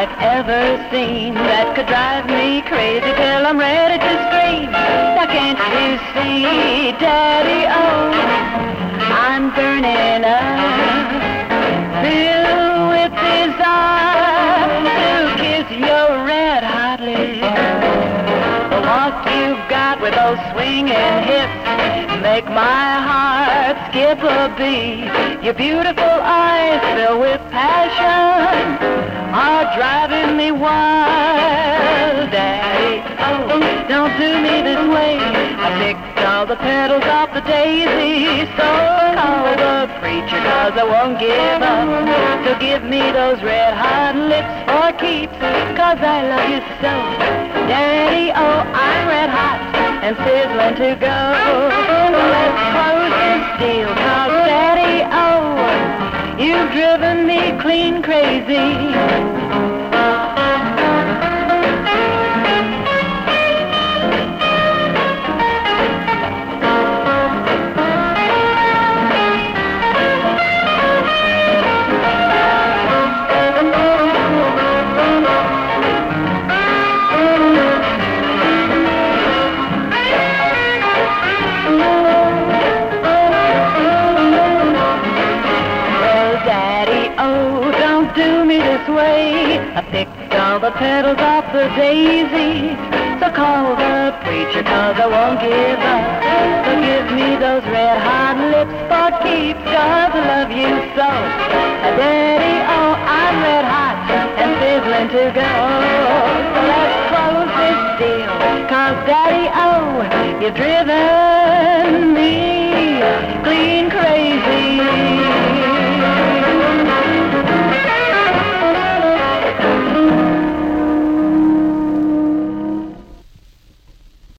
I've ever seen that could drive me crazy till I'm ready to scream. Now can't you see, Daddy, oh, I'm burning up, filled with desire to kiss your red hot lips. The walk you've got with those swinging hips make my heart skip a beat. Your beautiful eyes filled with passion are driving me wild. Daddy, oh, don't do me this way. I picked all the petals off the daisy, so call the preacher 'cause I won't give up. So give me those red hot lips for keeps, 'cause I love you so. Daddy, oh, I'm red hot and sizzling to go. Let's close this deal, 'cause Daddy, oh, you've driven me clean crazy. I picked all the petals off the daisy, so call the preacher 'cause I won't give up. So give me those red hot lips for keeps, 'cause I love you so. Daddy, oh, I'm red hot and sizzling to go. So let's close this deal, 'cause Daddy, oh, you've driven me clean crazy.